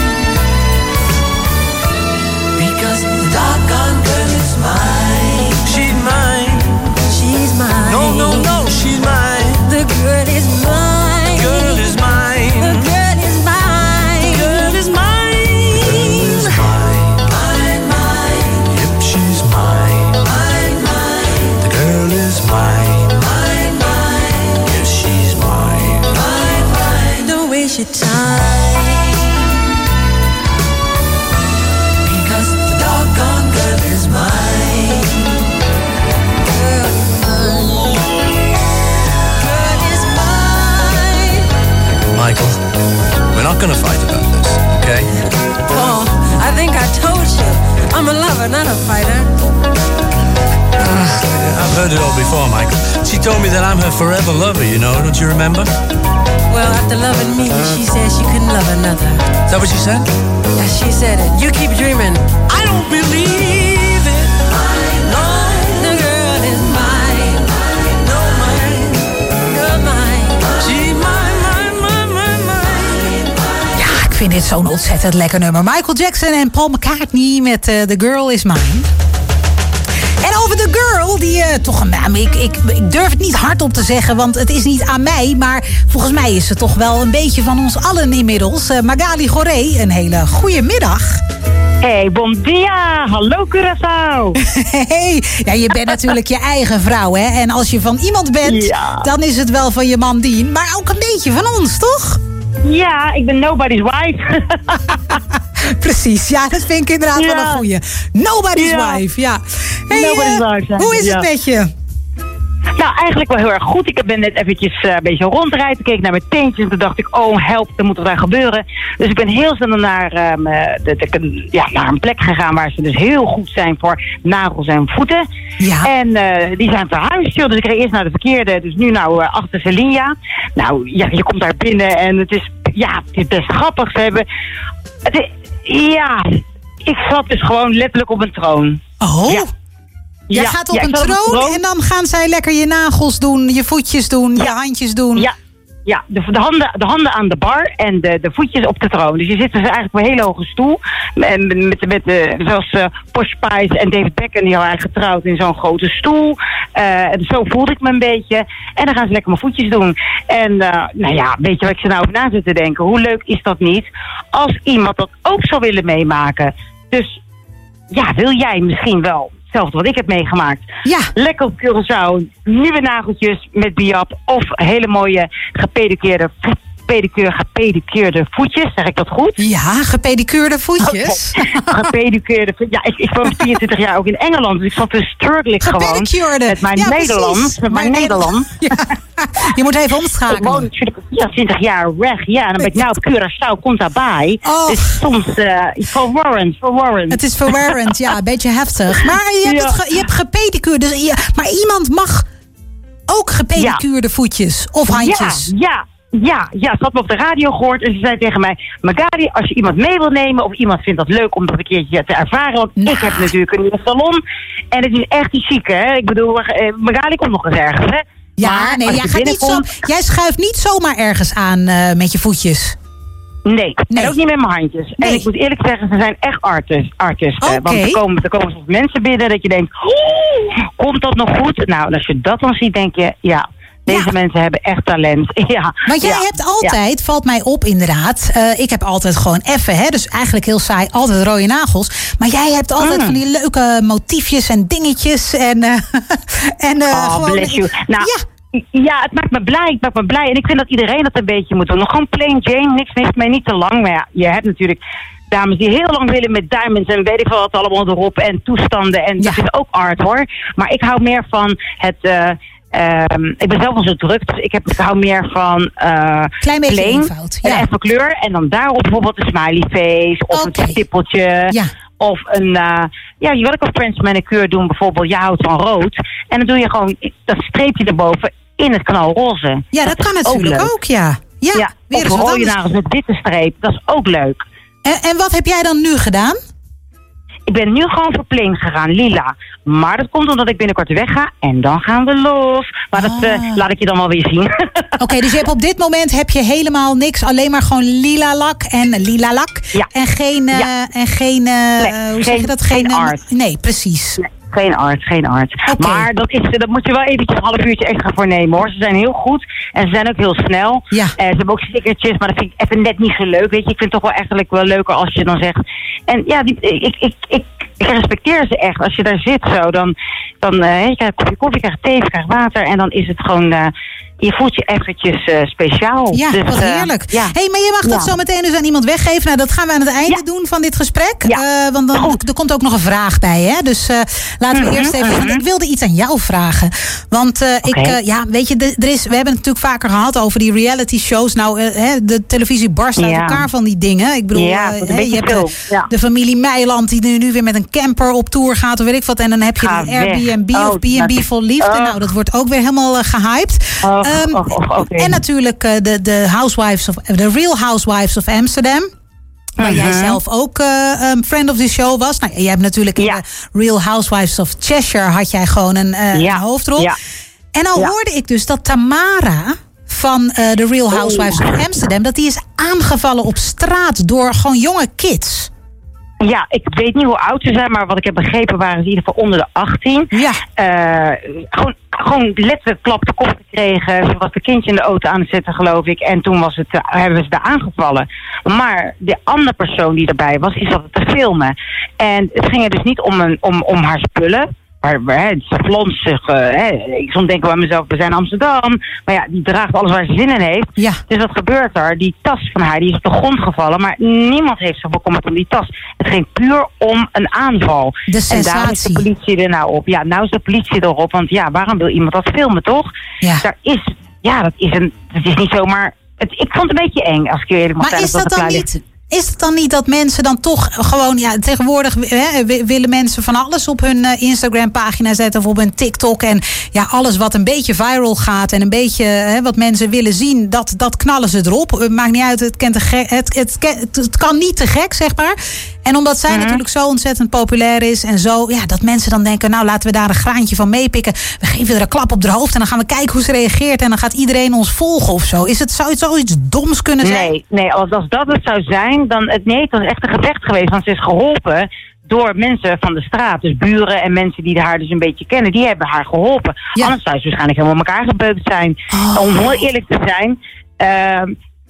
Because the doggone girl is mine. She's mine. she's mine. No, no, no, she's mine. The girl is mine. Girl is mine. The girl is mine. Girl is mine. Girl is mine. Mine, mine. Yep, she's mine. Mine, mine. The girl is mine. Mine, mine. Yes, she's mine. Mine, mine. Don't waste your time, Because the doggone girl is mine. girl is mine. Girl is mine. Michael, we're not gonna fight about this, okay? Paul, I think I told you, I'm a lover, not a fighter. I've heard it all before, Michael. She told me that I'm her forever lover, you know, don't you remember? Well, after loving me, she said she couldn't love another. Is that what she said? Yeah, she said it. You keep dreaming. I don't believe it. No, The girl is mine. no, mine. You're mine. She's mine, mine, mine, mine, mine. Ja, ik vind dit zo'n ontzettend lekker nummer. Michael Jackson en Paul McCartney met uh, The Girl Is Mine. En over The Girl, die uh, toch een naam, ik, ik, ik durf het niet hardop te zeggen, want het is niet aan mij. Maar volgens mij is ze toch wel een beetje van ons allen inmiddels. Uh, Magali Goré, een hele goede middag. Hey, bon dia! Hallo Curaçao! Hey, ja, je bent natuurlijk je eigen vrouw, hè? En als je van iemand bent, Ja. dan is het wel van je man Dien. Maar ook een beetje van ons, toch? Ja, ik ben nobody's wife. Precies, ja, dat vind ik inderdaad Ja. wel een goeie. Nobody's Ja. wife, ja. Hey, Nobody's eh, wife, ja. hoe is Ja. het met je? Nou, eigenlijk wel heel erg goed. Ik ben net eventjes uh, een beetje rondrijden. Keek naar mijn teentjes en toen dacht ik, oh help, er moet wat aan gebeuren. Dus ik ben heel snel naar, um, de, de, ja, naar een plek gegaan waar ze dus heel goed zijn voor nagels en voeten. Ja. En uh, die zijn verhuisd, joh. Dus ik reed eerst naar de verkeerde, dus nu nou uh, achter Celia. Nou, ja, je komt daar binnen en het is, ja, het is best grappig. Ze hebben, het is, ja, ik zat dus gewoon letterlijk op een troon. Oh? Ja. Jij Ja, gaat op ja, ik een zat troon en dan gaan zij lekker je nagels doen, je voetjes doen, je handjes doen. Ja, ja de, de, handen, de handen aan de bar en de, de voetjes op de troon. Dus je zit dus eigenlijk op een hele hoge stoel. Met, met, met, met, zoals uh, Posh Spice en David Beckham, die al eigenlijk getrouwd in zo'n grote stoel. Uh, zo voelde ik me een beetje. En dan gaan ze lekker mijn voetjes doen. En uh, nou ja, weet je wat ik ze nou over na zit te denken? Hoe leuk is dat niet? Als iemand dat ook zou willen meemaken. Dus ja, wil jij misschien wel hetzelfde wat ik heb meegemaakt. Ja. Lekker op Curaçao, nieuwe nageltjes met biap of hele mooie gepedicureerde voet. Pedicure, gepedicureerde voetjes, zeg ik dat goed? Ja, gepedicureerde voetjes. Okay. Gepedicureerde voetjes. Ja, ik, ik woon vierentwintig jaar ook in Engeland, dus ik zat dus struggle ik gewoon met mijn ja, Nederlands. Met mijn Nederlands. Ja. Je moet even omschakelen. Ik woon natuurlijk vierentwintig jaar weg, ja, en dan ben ik nou op Curaçao, komt daarbij. Oh. Dus soms uh, verwarrend, verwarrend. Het is verwarrend, ja, een beetje heftig. Maar je hebt, Ja. het ge, je hebt gepedicured, dus je, maar iemand mag ook gepedicureerde voetjes of handjes. Ja, ja. Ja, ja, ze had me op de radio gehoord en ze zei tegen mij, Magali, als je iemand mee wil nemen of iemand vindt dat leuk om dat een keertje te ervaren, want Nou. ik heb natuurlijk een nieuwe salon en het is echt die chique, hè. Ik bedoel, eh, Magali komt nog eens ergens, hè. Ja, maar nee, als jij, je gaat niet zo, binnenkomt- jij schuift niet zomaar ergens aan uh, met je voetjes. Nee, en ook niet met mijn handjes. Nee. En ik moet eerlijk zeggen, ze zijn echt artist, artiesten. Oké. Want er komen, er komen soms mensen binnen dat je denkt, oeh, komt dat nog goed? Nou, en als je dat dan ziet, denk je, ja, deze Ja. mensen hebben echt talent. Ja. Want jij ja. hebt altijd, Ja. valt mij op inderdaad, uh, ik heb altijd gewoon effen, hè, dus eigenlijk heel saai, altijd rode nagels. Maar jij hebt altijd Mm. van die leuke motiefjes en dingetjes en, uh, en uh, Oh, gewoon... bless you. Nou, ja. Ja, het maakt me blij. Het maakt me blij. En ik vind dat iedereen dat een beetje moet doen. Nog gewoon plain Jane, niks mis mee, niet te lang. Maar ja, je hebt natuurlijk dames die heel lang willen met diamonds en weet ik veel wat allemaal erop. En toestanden. En dat is ook art hoor. Maar ik hou meer van het... Uh, Um, ik ben zelf wel zo druk, dus ik, heb, ik hou meer van uh, Klein beetje plain eenvoud, en ja. even kleur. En dan daarop bijvoorbeeld een smiley face of Okay. een stippeltje. Ja. Of een, uh, ja, je wil ook een French manicure doen bijvoorbeeld. Je houdt van rood. En dan doe je gewoon dat streepje erboven in het knalroze. Ja, dat, kan is natuurlijk leuk. ook, ja. Ja, Ja, weer eens of wat rode anders. nagels met witte streep. Dat is ook leuk. En, en wat heb jij dan nu gedaan? Ik ben nu gewoon voor plain gegaan, lila. Maar dat komt omdat ik binnenkort weg ga. En dan gaan we los. Maar dat uh, laat ik je dan wel weer zien. Oké, okay, dus je hebt op dit moment heb je helemaal niks. Alleen maar gewoon lila lak en lila lak. Ja. En geen, uh, Ja. en geen uh, Nee, hoe geen- zeg je dat? geen uh, art. Nee, precies. Nee, geen art, geen art. Oké. Maar dat, is, dat moet je wel eventjes een half uurtje extra voor nemen hoor. Ze zijn heel goed en ze zijn ook heel snel. Ja. Uh, ze hebben ook stickertjes, maar dat vind ik even net niet zo leuk. Weet je, ik vind het toch wel eigenlijk wel leuker als je dan zegt. En ja, die, ik, ik, ik, ik, ik respecteer ze echt. Als je daar zit zo, dan, dan uh, je krijgt een kopje koffie, je krijgt thee, je krijgt water. En dan is het gewoon, uh, je voelt je eventjes uh, speciaal. Ja, dus, wat uh, heerlijk. ja. Hey, maar je mag dat Ja. zo meteen dus aan iemand weggeven. Nou, dat gaan we aan het einde Ja. doen van dit gesprek. Ja. Uh, want dan, er komt ook nog een vraag bij, hè? Dus uh, laten we Mhm, eerst even... mhm. Want ik wilde iets aan jou vragen. Want uh, ik, Oké. uh, ja, weet je, de- er is, we hebben het natuurlijk vaker gehad over die reality shows. Nou, uh, hè, de televisie barst uit Ja. elkaar van die dingen. Ik bedoel, Ja, uh, het wordt hè, een je beetje hebt veel. de, Ja. de familie Meiland die nu, nu weer met een camper op tour gaat of weet ik wat. En dan heb je Ga die weg. Airbnb Oh, of B en B dat- vol liefde. oh. Nou, dat wordt ook weer helemaal uh, gehyped. Oh, Um, oh, oh, oké. En natuurlijk uh, de, de Housewives of de Real Housewives of Amsterdam. Waar jij Mhm. zelf ook uh, um, friend of the show was. Nou, jij hebt natuurlijk Ja. in de Real Housewives of Cheshire had jij gewoon een, uh, Ja. een hoofdrol. Ja. En nou Ja. hoorde ik dus dat Tamara van uh, de Real Housewives of Amsterdam, dat die is aangevallen op straat door gewoon jonge kids. Ja, ik weet niet hoe oud ze zijn, maar wat ik heb begrepen waren ze in ieder geval onder de achttien. Ja. Uh, gewoon, gewoon letterlijk klap de kop gekregen. Ze was de kindje in de auto aan het zetten, geloof ik. En toen was het, uh, hebben ze daar aangevallen. Maar de andere persoon die erbij was, die zat het te filmen. En het ging er dus niet om, een, om, om haar spullen. Maar, maar hè, ze flonsig. Uh, hè. Ik soms denk ik bij mezelf, we zijn in Amsterdam. Maar ja, die draagt alles waar ze zin in heeft. Ja. Dus wat gebeurt er? Die tas van haar die is op de grond gevallen. Maar niemand heeft ze bekommerd om die tas. Het ging puur om een aanval. De En daarom is de sensatie. politie er nou op. Ja, nou is de politie erop. Want ja, waarom wil iemand dat filmen, toch? Ja. Daar is, ja, dat is een, het is niet zomaar... Het, ik vond het een beetje eng, als ik eerlijk mag Maar zijn. is dat het dan klein niet... Is het dan niet dat mensen dan toch gewoon... Ja, tegenwoordig hè, wi- willen mensen van alles op hun uh, Instagram-pagina zetten... of op hun TikTok. En ja, alles wat een beetje viral gaat... en een beetje hè, wat mensen willen zien... dat, dat knallen ze erop. Het maakt niet uit, het, kent te gek, het, het, het, het kan niet te gek, zeg maar. En omdat zij Mhm. natuurlijk zo ontzettend populair is... en zo, ja, dat mensen dan denken... nou, laten we daar een graantje van meepikken. We geven er een klap op de hoofd... en dan gaan we kijken hoe ze reageert... en dan gaat iedereen ons volgen of zo. Is het zou het zoiets doms kunnen zijn? Nee, nee, als, als dat het zou zijn, dan het nee, het was echt een gevecht geweest. Want ze is geholpen door mensen van de straat. Dus buren en mensen die haar dus een beetje kennen, die hebben haar geholpen. Ja. Anders zou ze waarschijnlijk helemaal elkaar gebeukt zijn. Oh. Om heel eerlijk te zijn, uh,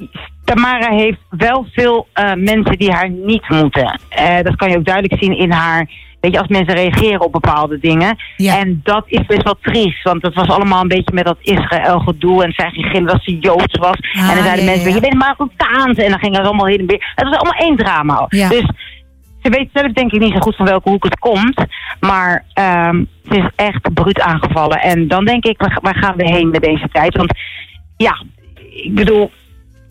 Tamara heeft wel veel uh, mensen die haar niet moeten. Uh, dat kan je ook duidelijk zien in haar... Weet je, als mensen reageren op bepaalde dingen. Ja. En dat is best wel triest. Want dat was allemaal een beetje met dat Israël-gedoe. En zij ging gillen dat ze Joods was. Ah, en dan zeiden ja, mensen, ja. je bent Marokkaans. En dan ging het allemaal heen en weer. Het was allemaal één drama. Ja. Dus ze weet zelf denk ik niet zo goed van welke hoek het komt. Maar um, ze is echt bruut aangevallen. En dan denk ik, waar, waar gaan we heen met deze tijd? Want ja, ik bedoel...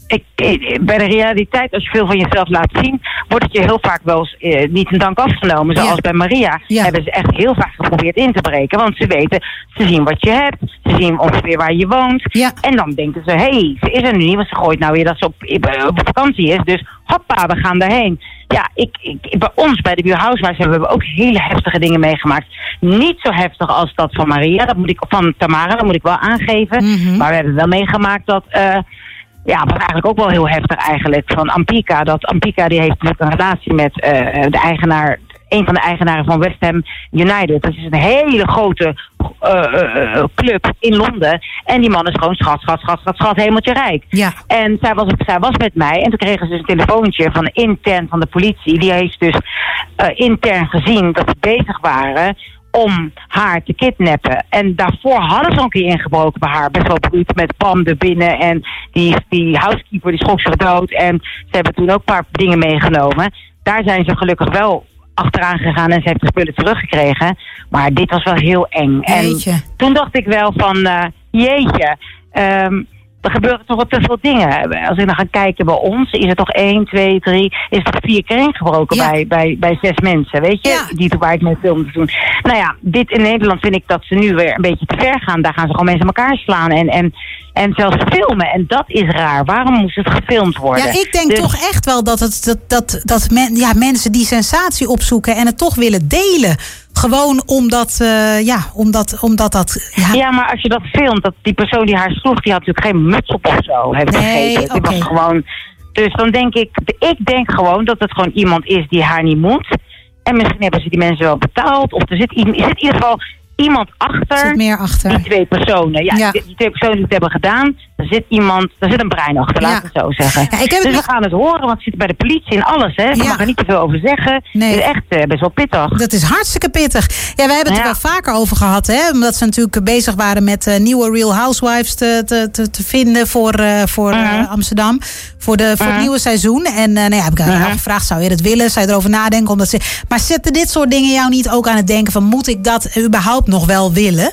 ik, ik, bij de realiteit, als je veel van jezelf laat zien, wordt het je heel vaak wel eens eh, niet in dank afgenomen. Zoals ja. bij Maria ja. hebben ze echt heel vaak geprobeerd in te breken. Want ze weten, ze zien wat je hebt, ze zien ongeveer waar je woont. Ja. En dan denken ze, hé, hey, ze is er nu niet, want ze gooit nou weer dat ze op, op vakantie is. Dus hoppa, we gaan daarheen. Ja, ik, ik, bij ons, bij de Buur Housewives, hebben we ook hele heftige dingen meegemaakt. Niet zo heftig als dat van Maria, dat moet ik, van Tamara, dat moet ik wel aangeven. Mm-hmm. Maar we hebben wel meegemaakt dat... Uh, Ja, was eigenlijk ook wel heel heftig eigenlijk. Van Ampika. Dat Ampika die heeft natuurlijk een relatie met uh, de eigenaar, een van de eigenaren van West Ham United. Dat is een hele grote uh, uh, club in Londen. En die man is gewoon schat, schat, schat, schat, schat, hemeltje rijk. Ja. En zij was, zij was met mij. En toen kregen ze dus een telefoontje van intern van de politie. Die heeft dus uh, intern gezien dat ze bezig waren om haar te kidnappen. En daarvoor hadden ze al een keer ingebroken bij haar. Best wel bruut met pam er binnen. En die, die housekeeper die schrok zich dood. En ze hebben toen ook een paar dingen meegenomen. Daar zijn ze gelukkig wel achteraan gegaan en ze heeft de spullen teruggekregen. Maar dit was wel heel eng. Jeetje. En toen dacht ik wel van, uh, jeetje, um, er gebeuren toch wel te veel dingen. Als ik dan ga kijken bij ons, is er toch één, twee, drie, is er toch vier keer ingebroken ja. bij, bij, bij zes mensen, weet je? Ja. Die waar ik mee filmde toen. Nou ja, dit in Nederland vind ik dat ze nu weer een beetje te ver gaan. Daar gaan ze gewoon mensen elkaar slaan en, en, en zelfs filmen. En dat is raar. Waarom moest het gefilmd worden? Ja, ik denk dus toch echt wel dat, het, dat, dat, dat men, ja, mensen die sensatie opzoeken en het toch willen delen. Gewoon omdat, uh, ja, omdat, omdat dat... Ja. ja, maar als je dat filmt, dat die persoon die haar sloeg, die had natuurlijk geen muts op of zo. Heeft nee, gegeten. Okay. Was gewoon, dus dan denk ik, ik denk gewoon dat het gewoon iemand is die haar niet moet. En misschien hebben ze die mensen wel betaald. Of er zit, er zit in ieder geval iemand achter. Zit meer achter. Die twee personen. Ja, ja. Die, die twee personen die het hebben gedaan. Er zit iemand, er zit een brein achter, ja. laat ik het zo zeggen. Ja, ik heb dus het we gaan het horen, want het zit bij de politie en alles. Hè. We ja. mag er niet te veel over zeggen. Nee. Het is echt uh, best wel pittig. Dat is hartstikke pittig. Ja, wij hebben het ja. er wel vaker over gehad. Hè, omdat ze natuurlijk bezig waren met uh, nieuwe Real Housewives te, te, te, te vinden voor, uh, voor uh, uh-huh. Amsterdam. Voor, de, voor uh-huh. het nieuwe seizoen. En uh, nou ja, heb ik uh-huh. gevraagd, zou je dat willen? Zou je erover nadenken? Omdat ze... Maar zetten dit soort dingen jou niet ook aan het denken van, moet ik dat überhaupt nog wel willen?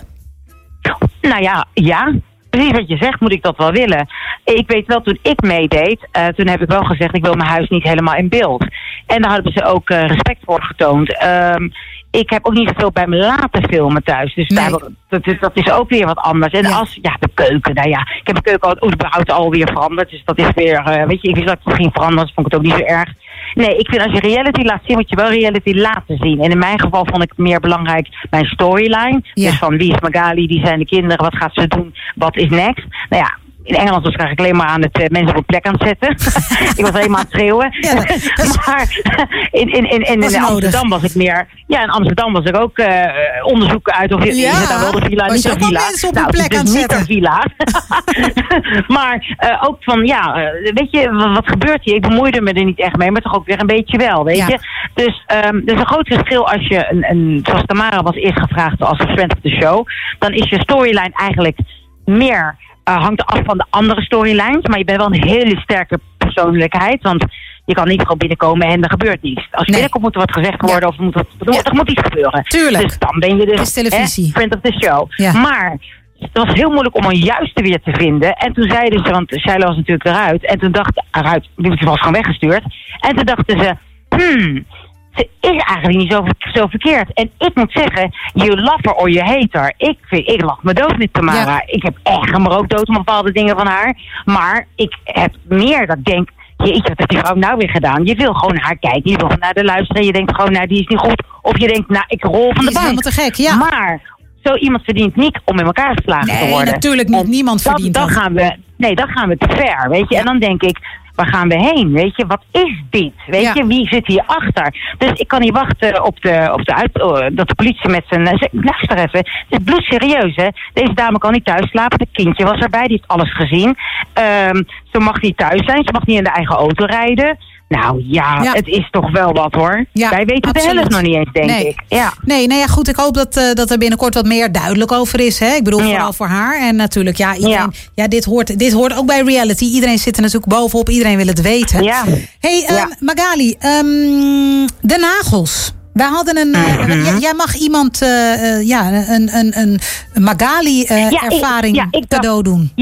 Nou ja, ja. Precies wat je zegt, moet ik dat wel willen. Ik weet wel, toen ik meedeed, uh, toen heb ik wel gezegd, ik wil mijn huis niet helemaal in beeld. En daar hadden ze ook uh, respect voor getoond. Um, ik heb ook niet zoveel bij me laten filmen thuis. Dus nee. daar, dat, is, dat is ook weer wat anders. En ja. als, ja, de keuken, nou ja, ik heb de keuken al, überhaupt alweer veranderd. Dus dat is weer, uh, weet je, ik wist dat het ging veranderen, dus vond ik het ook niet zo erg. Nee, ik vind als je reality laat zien, moet je wel reality laten zien. En in mijn geval vond ik het meer belangrijk mijn storyline. Ja. Dus van wie is Magali, wie zijn de kinderen, wat gaat ze doen, wat is next. Nou ja, in Engeland was ik eigenlijk alleen maar aan het uh, mensen op een plek aan het zetten. Ik was helemaal aan het schreeuwen. Ja, maar in, in, in, in, in Amsterdam was ik meer... Ja, in Amsterdam was ik ook uh, onderzoeken uit of je ja, is daar wel de villa, niet de villa. Mensen op nou, een plek aan het zetten. Niet de villa. Maar uh, ook van, ja, uh, weet je, wat, wat gebeurt hier? Ik bemoeide me er niet echt mee, maar toch ook weer een beetje wel, weet ja. je. Dus um, er is een groot verschil als je, een, een, zoals Tamara was eerst gevraagd als een friend of the show, dan is je storyline eigenlijk meer... Uh, hangt af van de andere storylines. Maar je bent wel een hele sterke persoonlijkheid. Want je kan niet gewoon binnenkomen en er gebeurt niets. Als je nee. binnenkomt moet er wat gezegd worden. Ja. Of moet er, er, ja. er moet iets gebeuren. Tuurlijk. Dus dan ben je dus televisie. Hè, friend of the show. Ja. Maar het was heel moeilijk om een juiste weer te vinden. En toen zeiden ze, want Sheila was natuurlijk eruit. En toen dacht eruit, ze was gewoon weggestuurd. En toen dachten ze, hmm... ze is eigenlijk niet zo, zo verkeerd. En ik moet zeggen, you love her or you hate her. Ik, vind, ik lach me dood met Tamara. Ja. Ik heb echt me ook dood om bepaalde dingen van haar. Maar ik heb meer dat ik denk, jeetje, wat heeft die vrouw nou weer gedaan? Je wil gewoon naar haar kijken. Je wil gewoon naar de luisteren. Je denkt gewoon, nou, die is niet goed. Of je denkt, nou, ik rol van de bank. Die is helemaal te gek, ja. Maar zo iemand verdient niet om in elkaar geslagen nee, te worden. Nee, natuurlijk niet. En niemand dat, verdient dan dat. Gaan we, nee, dan gaan we te ver, weet je. Ja. En dan denk ik, waar gaan we heen? Weet je, wat is dit? Weet ja. je, wie zit hier achter? Dus ik kan niet wachten op de, op de uit, uh, dat de politie met zijn... Uh, luister even, het is bloedserieus, hè. Deze dame kan niet thuis slapen. Het kindje was erbij, die heeft alles gezien. Um, ze mag niet thuis zijn, ze mag niet in de eigen auto rijden. Nou ja, ja, het is toch wel wat hoor. Ja, wij weten absoluut. De helft nog niet eens, denk nee. ik. Ja. Nee, nou ja, goed. Ik hoop dat, uh, dat er binnenkort wat meer duidelijk over is. Hè? Ik bedoel, ja. vooral voor haar. En natuurlijk, ja, iedereen, ja. ja dit, hoort, dit hoort ook bij reality. Iedereen zit er natuurlijk bovenop. Iedereen wil het weten. Ja. Hey, um, ja. Magali, um, de nagels. Wij hadden een. Uh, mm-hmm. j- jij mag iemand uh, uh, ja, een, een, een Magali-ervaring uh, ja, ja, cadeau doen. Ja, ik,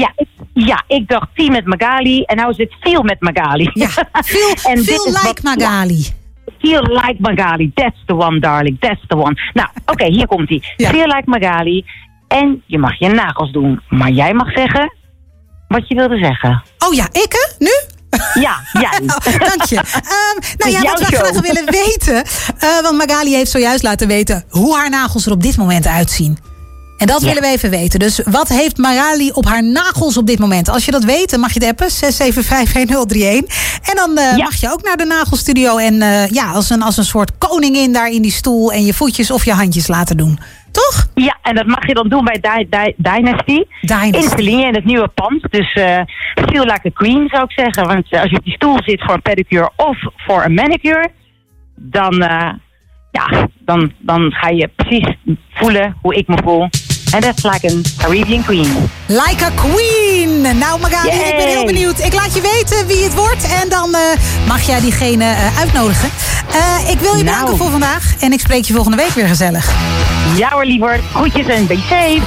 Ja, ik dacht Tea met Magali en nou is het Feel met Magali. Ja, Feel, en feel like wat, Magali. Feel like Magali, that's the one, darling, that's the one. Nou, oké, okay, hier komt ie. Ja. Feel like Magali en je mag je nagels doen. Maar jij mag zeggen wat je wilde zeggen. Oh ja, ik hè? Nu? Ja, jij. Dank je. Um, nou ja, wat we graag willen weten. Uh, want Magali heeft zojuist laten weten hoe haar nagels er op dit moment uitzien. En dat ja. willen we even weten. Dus wat heeft Magali op haar nagels op dit moment? Als je dat weet, dan mag je het appen. zes zeven vijf een nul drie een. En dan uh, ja. mag je ook naar de nagelstudio. En uh, ja, als een, als een soort koningin daar in die stoel. En je voetjes of je handjes laten doen. Toch? Ja, en dat mag je dan doen bij Di- Di- Dynasty. Dynasty. In Celine, in het nieuwe pand. Dus uh, feel like a queen, zou ik zeggen. Want uh, als je op die stoel zit voor een pedicure of voor een manicure, dan, uh, ja, dan, dan ga je precies voelen hoe ik me voel. En dat is like een Caribbean queen. Like a queen! Nou Magali, Yay. ik ben heel benieuwd. Ik laat je weten wie het wordt. En dan uh, mag jij diegene uh, uitnodigen. Uh, ik wil je bedanken nou. voor vandaag. En ik spreek je volgende week weer gezellig. Ja hoor, lieverd. Groetjes en be safe.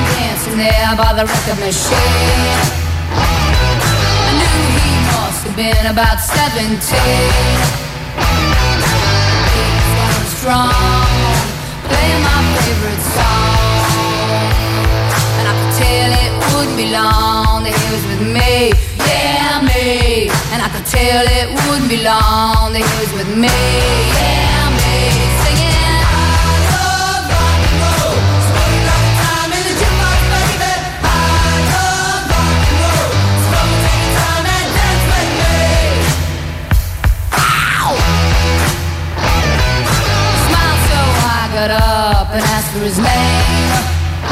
Tell it wouldn't be long that he was with me, yeah me. And I could tell it wouldn't be long that he was with me, yeah me. Singing, I love rock and roll. So put another time in the jukebox, baby. I love rock and roll. So come and take your time and dance with me. Ow! Smiled so I got up and asked for his name.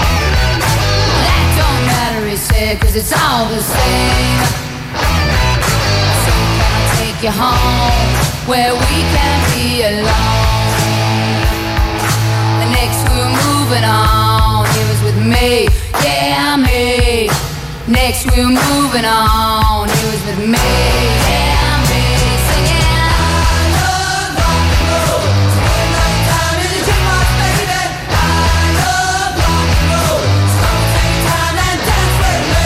Cause it's all the same. So can I take you home where we can be alone? The next we're moving on. He was with me, yeah me. Next we're moving on. He was with me, yeah me. Singing, I love rock and roll. So put another time in the jukebox, baby. I love rock and roll. So come and take your time and dance with me.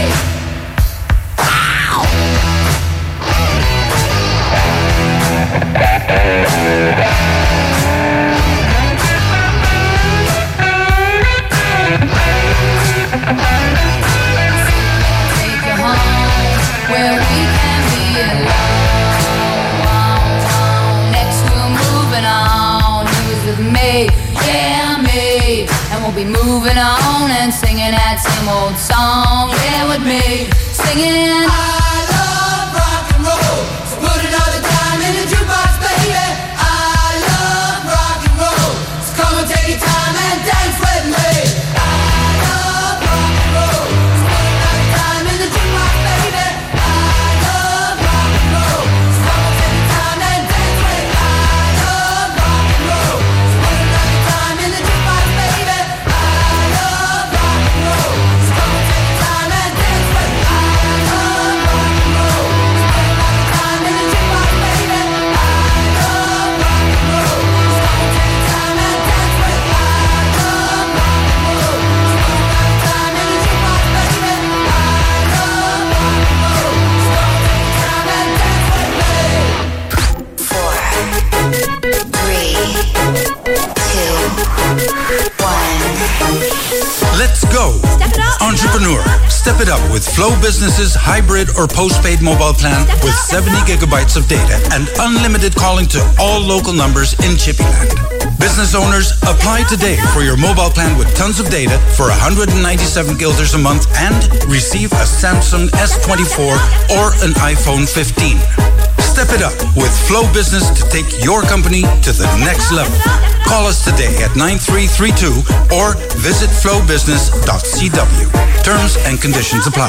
Take you home where we can be alone. Next we're moving on. He was with me, yeah me. And we'll be moving on and singing that same old song. Yeah, with me, singing I love rock and roll. So put another time in the jukebox, baby. I love rock and roll. So come and take your time and dance with me. I love rock and roll. So put another time in the jukebox, baby. I love rock and roll. So come and take your time and dance with me. I love rock and roll. So put another time in the jukebox, baby. I love rock and roll. So come and take your time and dance with me. I love rock and roll. So put another time in the jukebox, baby. I love rock and roll. So come and take your time and dance with me. I love rock and roll. So put another time in the jukebox, baby. I love rock and roll. So come and take your time and dance with me. Four, three, two, one. Let's go. Step it up. Entrepreneur. Step it up with Flow Business's hybrid or postpaid mobile plan with seventy gigabytes of data and unlimited calling to all local numbers in Chippyland. Business owners, apply today for your mobile plan with tons of data for one hundred ninety-seven guilders a month and receive a Samsung S twenty-four or an iPhone fifteen. Step it up with Flow Business to take your company to the next level. Call us today at nine three three two or visit flow business dot c w. Terms and conditions apply.